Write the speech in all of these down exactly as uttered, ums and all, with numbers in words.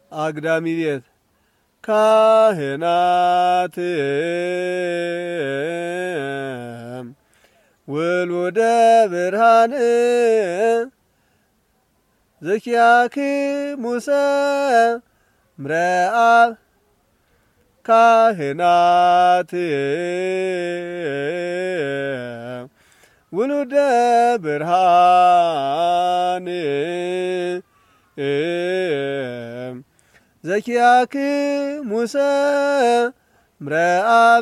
አግዳሚ ቤት ካህናት ውሉደ ብርሃን ዘኪያክሙ ሰምረአብ ካህናት ውሉደ ብርሃን ዘኪያክሙ ሰምረአብ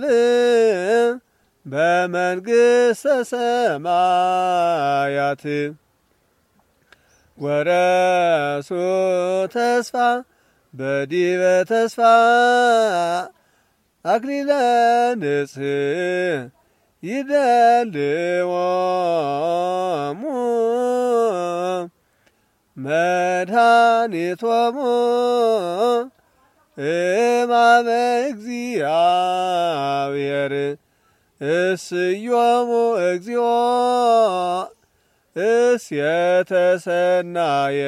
በመንግሥተ ሰማያት ወረሱ ተስፋ በዲበ ተስፋ አክሊለ ንጽሕ ይደልዎሙ መድኃኒቶሙ እማመ እግዚአብሔር እስዮሙ እግዚኦ እስየተ ሰናየ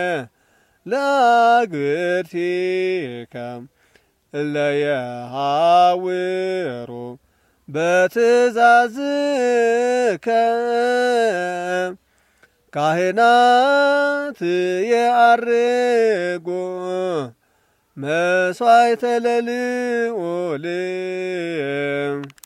ለአግብርቲከ እለ የሐውሩ በትእዛዝከ ካህናት የዐርጉ መሥዋዕተ ለልዑል